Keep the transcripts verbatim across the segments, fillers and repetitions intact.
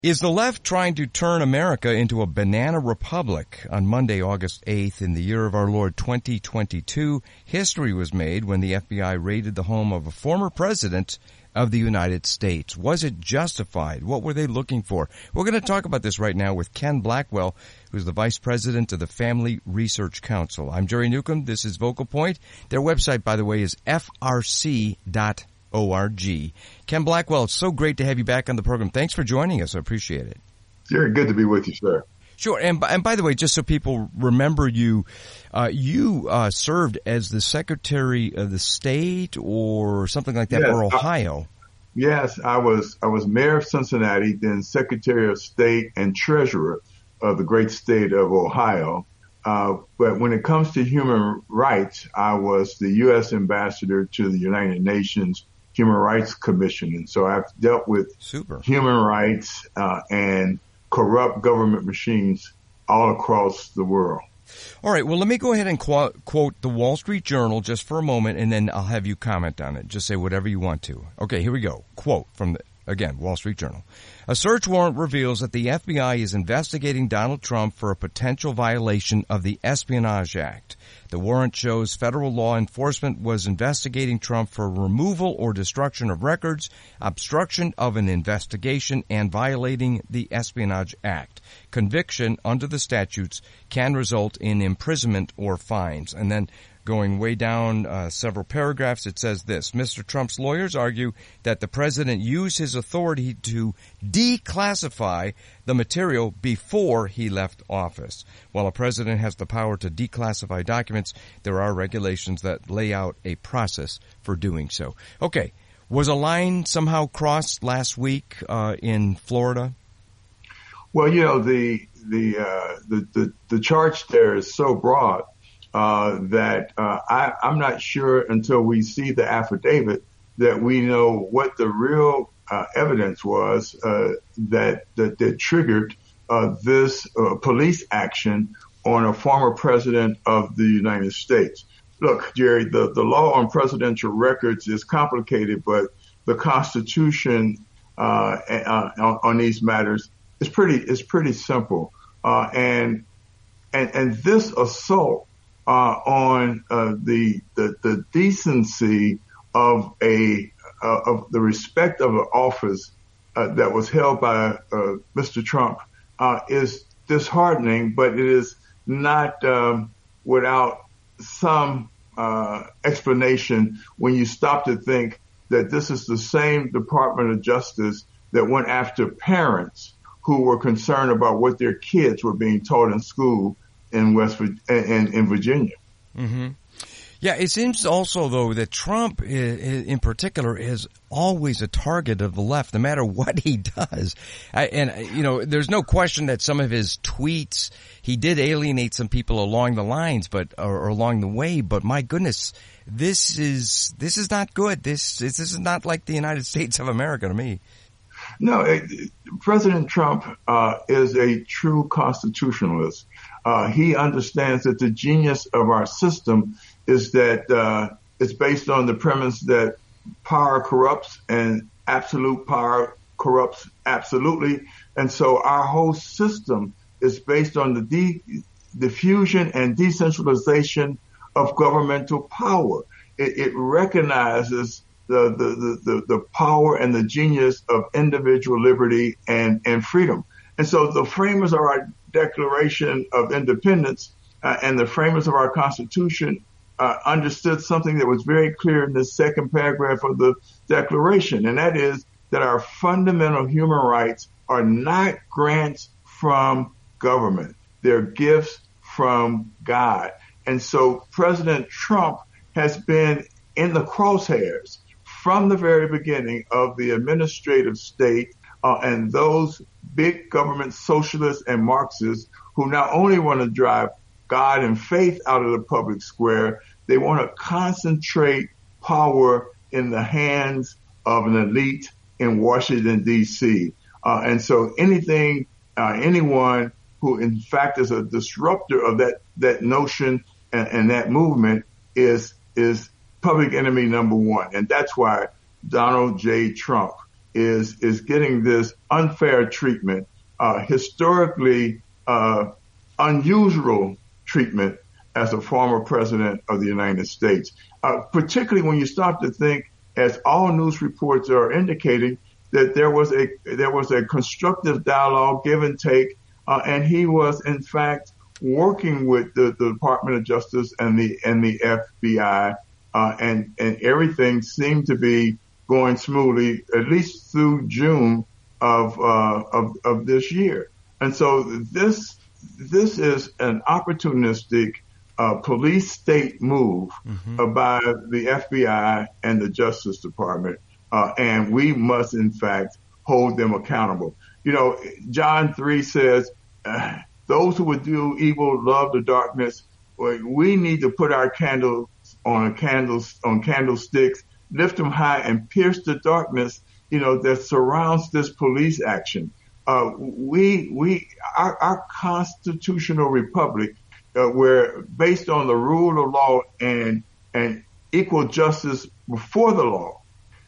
Is the left trying to turn America into a banana republic? On Monday, August eighth, in the year of our Lord twenty twenty-two, history was made when the F B I raided the home of a former president of the United States. Was it justified? What were they looking for? We're going to talk about this right now with Ken Blackwell, who's the vice president of the Family Research Council. I'm Jerry Newcomb. This is Vocal Point. Their website, by the way, is f r c dot org. Ken Blackwell, it's so great to have you back on the program. Thanks for joining us. I appreciate it. Jerry, good to be with you, sir. Sure. And, and by the way, just so people remember you, uh, you uh, served as the Secretary of the State or something like that yes, for Ohio. I, yes, I was I was Mayor of Cincinnati, then Secretary of State and Treasurer of the great state of Ohio. Uh, but when it comes to human rights, I was the U S Ambassador to the United Nations Human Rights Commission. And so I've dealt with Super. human rights uh, and corrupt government machines all across the world. All right. Well, let me go ahead and qu- quote the Wall Street Journal just for a moment, and then I'll have you comment on it. Just say whatever you want to. Okay, here we go. Quote from, the, again, Wall Street Journal. A search warrant reveals that the F B I is investigating Donald Trump for a potential violation of the Espionage Act. The warrant shows federal law enforcement was investigating Trump for removal or destruction of records, obstruction of an investigation, and violating the Espionage Act. Conviction under the statutes can result in imprisonment or fines. And then going way down uh, several paragraphs, it says this. Mister Trump's lawyers argue that the president used his authority to declassify the material before he left office. While a president has the power to declassify documents, there are regulations that lay out a process for doing so. Okay. Was a line somehow crossed last week uh, in Florida? Well, you know, the the uh, the, the the charge there is so broad uh, that uh, I, I'm not sure until we see the affidavit that we know what the real uh, evidence was uh, that, that that triggered uh, this uh, police action on a former president of the United States. Look, Jerry, the, the law on presidential records is complicated, but the Constitution uh, uh, on, on these matters is pretty is pretty simple. Uh, and and and this assault uh, on uh, the, the the decency of a uh, of the respect of an office uh, that was held by uh, Mister Trump uh, is disheartening, but it is not um, without some uh, explanation when you stop to think that this is the same Department of Justice that went after parents who were concerned about what their kids were being taught in school in West in, in Virginia. Mm-hmm. Yeah, it seems also, though, that Trump in particular is always a target of the left, no matter what he does. And, you know, there's no question that some of his tweets, he did alienate some people along the lines, but, or along the way, but my goodness, this is, this is not good. This, this is not like the United States of America to me. No, it, President Trump uh, is a true constitutionalist. Uh, he understands that the genius of our system is that uh, it's based on the premise that power corrupts and absolute power corrupts absolutely. And so our whole system is based on the de- diffusion and decentralization of governmental power. It, it recognizes The, the, the, the power and the genius of individual liberty and, and freedom. And so the framers of our Declaration of Independence uh, and the framers of our Constitution uh, understood something that was very clear in the second paragraph of the Declaration, and that is that our fundamental human rights are not grants from government. They're gifts from God. And so President Trump has been in the crosshairs from the very beginning of the administrative state uh, and those big government socialists and Marxists who not only want to drive God and faith out of the public square, they want to concentrate power in the hands of an elite in Washington, D C. Uh, and so anything, uh, anyone who in fact is a disruptor of that, that notion and, and that movement is, is public enemy number one. And that's why Donald J. Trump is is getting this unfair treatment, uh, historically uh, unusual treatment as a former president of the United States, uh, particularly when you start to think, as all news reports are indicating, that there was a there was a constructive dialogue, give and take, uh, and he was in fact working with the, the Department of Justice and the and the F B I, uh, and and everything seemed to be going smoothly, at least through June of uh, of of this year. And so this this is an opportunistic uh, police state move mm-hmm. by the F B I and the Justice Department, uh, and we must in fact hold them accountable. You know, John three says, uh, "Those who would do evil love the darkness." We need to put our candles on candles on candlesticks, lift them high, and pierce the darkness, you know, that surrounds this police action. Uh, we, we, our, our constitutional republic, uh, where based on the rule of law and, and equal justice before the law,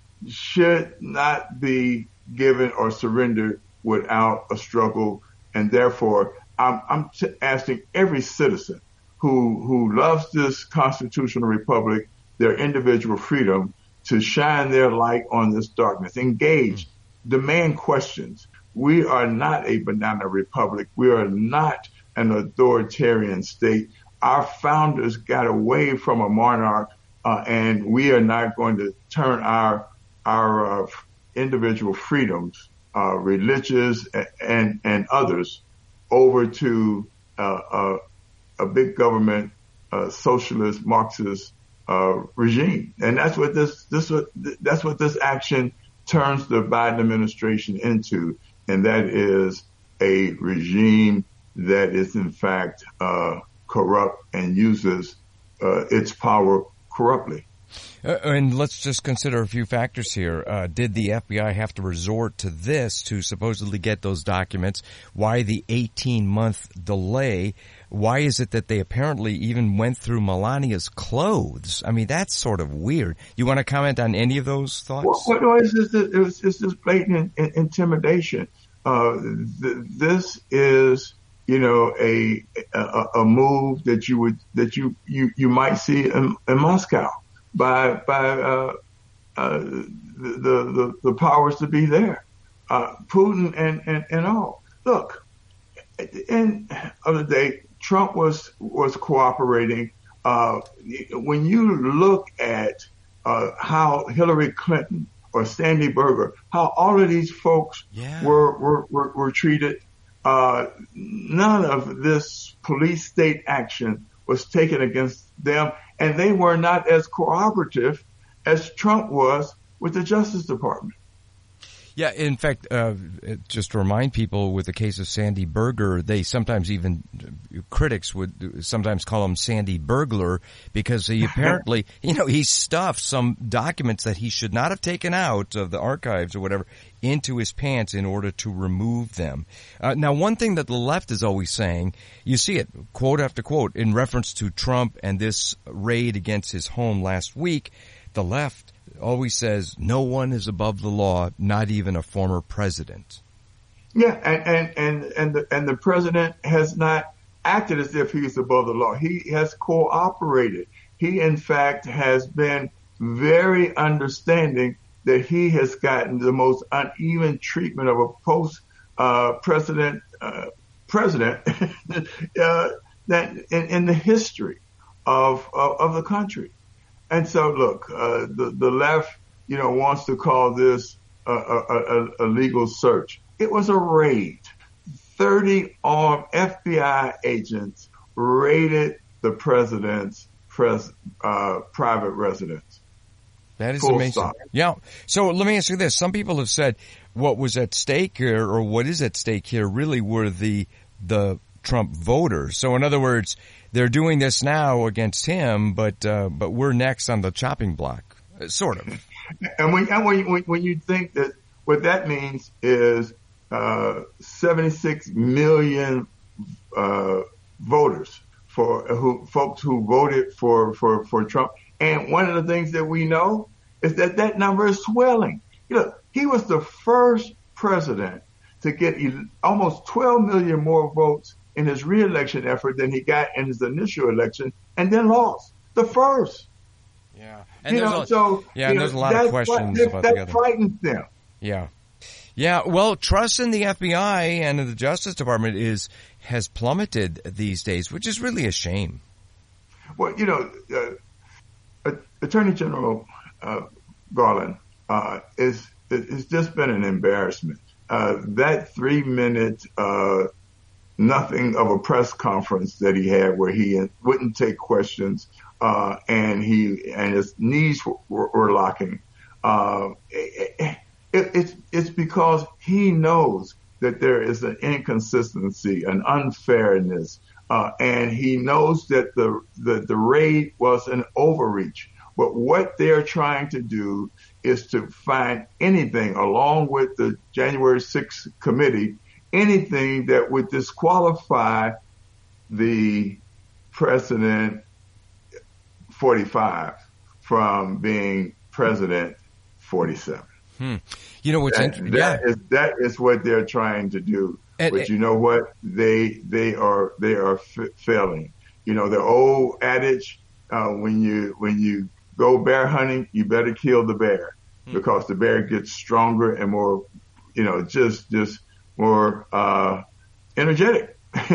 should not be given or surrendered without a struggle. And therefore, I'm, I'm t- asking every citizen who, who loves this constitutional republic, their individual freedom, to shine their light on this darkness, engage, demand questions. We are not a banana republic. We are not an authoritarian state. Our founders got away from a monarch, uh, and we are not going to turn our our uh, individual freedoms, uh, religious and and others, over to uh, uh, a big government, uh, socialist, Marxist uh, regime. And that's what this this what that's what this action turns the Biden administration into. And that is a regime that is, in fact, uh, corrupt and uses uh, its power corruptly. Uh, and let's just consider a few factors here. Uh, did the F B I have to resort to this to supposedly get those documents? Why the eighteen-month delay? Why is it that they apparently even went through Melania's clothes? I mean, that's sort of weird. You want to comment on any of those thoughts? Well, well it's, just, it's, it's just blatant in, intimidation. Uh, th- this is, you know, a, a a move that you would that you you, you might see in, in Moscow by by uh, uh, the, the the powers to be there, uh, Putin and, and and all. Look, at the end of the day, Trump was was cooperating. Uh, when you look at uh, how Hillary Clinton or Sandy Berger, how all of these folks yeah. were, were, were, were treated, uh, none of this police state action was taken against them, and they were not as cooperative as Trump was with the Justice Department. Yeah, in fact, uh, just to remind people, with the case of Sandy Berger, they sometimes even, critics would sometimes call him Sandy Burglar, because he apparently, you know, he stuffed some documents that he should not have taken out of the archives or whatever into his pants in order to remove them. Uh, now, one thing that the left is always saying, you see it, quote after quote, in reference to Trump and this raid against his home last week, the left always says no one is above the law, not even a former president. Yeah, and and and and the, and the president has not acted as if he's above the law. He has cooperated. He, in fact, has been very understanding that he has gotten the most uneven treatment of a post uh, president uh, president uh, that in, in the history of, of of the country. And so, look, uh, the, the left, you know, wants to call this a, a, a, a legal search. It was a raid. thirty armed F B I agents raided the president's pres, uh, private residence. That is Full amazing. stop. Yeah. So let me ask you this. Some people have said what was at stake here, or what is at stake here, really were the the Trump voters. So in other words, they're doing this now against him, but uh, but we're next on the chopping block, sort of. And when and when, when when you think that what that means is uh, seventy-six million uh, voters for who folks who voted for, for, for Trump, and one of the things that we know is that that number is swelling. You know, He was the first president to get almost twelve million more votes in his reelection effort than he got in his initial election, and then lost. The first. Yeah, and you there's know, a, so yeah, and there's know, a lot of questions that, about that the other. frightens them. Yeah, yeah. Well, trust in the F B I and in the Justice Department is has plummeted these days, which is really a shame. Well, you know, uh, Attorney General uh, Garland uh, is it's just been an embarrassment. Uh, that three minute uh, nothing of a press conference that he had where he wouldn't take questions uh, and he and his knees were, were locking. Uh, it, it, it's it's because he knows that there is an inconsistency, an unfairness, uh, and he knows that the, the the raid was an overreach. But what they're trying to do is to find anything, along with the January sixth committee, anything that would disqualify the President forty-five from being President forty-seven. Hmm. You know what's that, interesting? That yeah. is that is what they're trying to do. And, but you know what? They they are they are f- failing. You know the old adage: uh, when you when you go bear hunting, you better kill the bear hmm. because the bear gets stronger and more, you know, just just more uh, energetic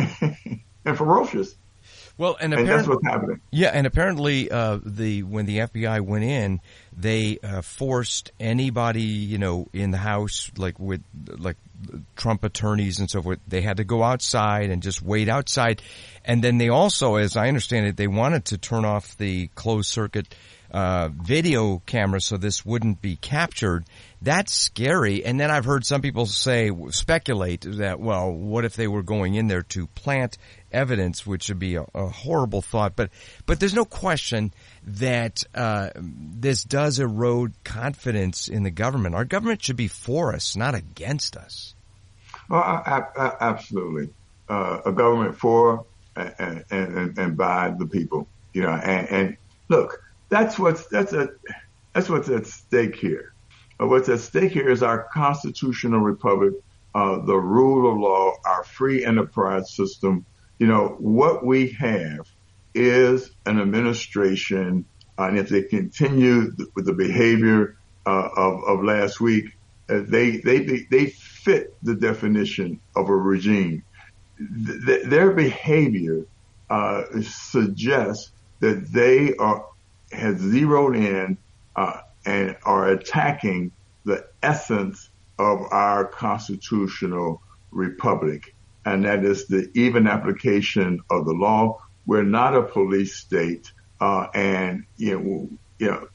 and ferocious. Well, and, and that's what's happening. Yeah, and apparently, uh, the when the F B I went in, they uh, forced anybody, you know, in the house, like with like Trump attorneys and so forth. They had to go outside and just wait outside, and then they also, as I understand it, they wanted to turn off the closed circuit uh video camera so this wouldn't be captured. That's scary. And then I've heard some people say, speculate that, well, what if they were going in there to plant evidence, which would be a, a horrible thought. But but there's no question that uh this does erode confidence in the government. Our government should be for us, not against us. Well, I, I, absolutely. Uh, a government for and, and, and by the people. You know, and, and look, That's what's that's a that's what's at stake here. Uh, what's at stake here is our constitutional republic, uh, the rule of law, our free enterprise system. You know what we have is an administration, uh, and if they continue with the behavior uh, of of last week, uh, they they they fit the definition of a regime. Th- their behavior uh, suggests that they are. Has zeroed in uh, and are attacking the essence of our constitutional republic, and that is the even application of the law. We're not a police state, uh, and you know, you know,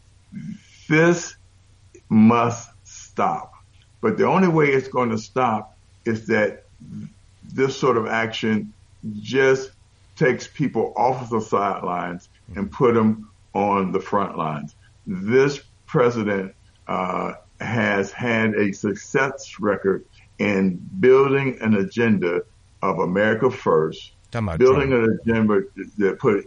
this must stop. But the only way it's going to stop is that this sort of action just takes people off of the sidelines and put them on the front lines. This president uh, has had a success record in building an agenda of America first, building Trump. an agenda that put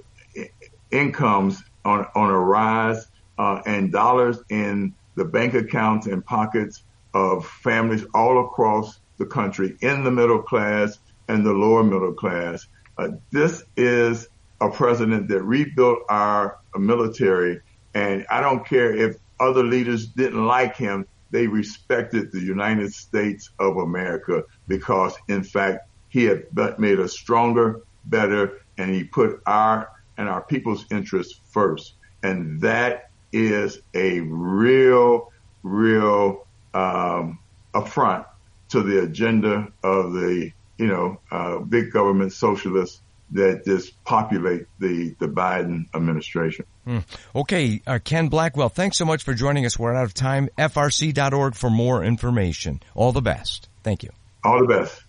incomes on on a rise uh, and dollars in the bank accounts and pockets of families all across the country, in the middle class and the lower middle class. Uh, this is a president that rebuilt our military, and I don't care if other leaders didn't like him, they respected the United States of America because, in fact, he had made us stronger, better, and he put our and our people's interests first. And that is a real, real um, affront to the agenda of the, you know, uh, big government socialists that just populate the, the Biden administration. Hmm. Okay, uh, Ken Blackwell, thanks so much for joining us. We're out of time. F R C dot org for more information. All the best. Thank you. All the best.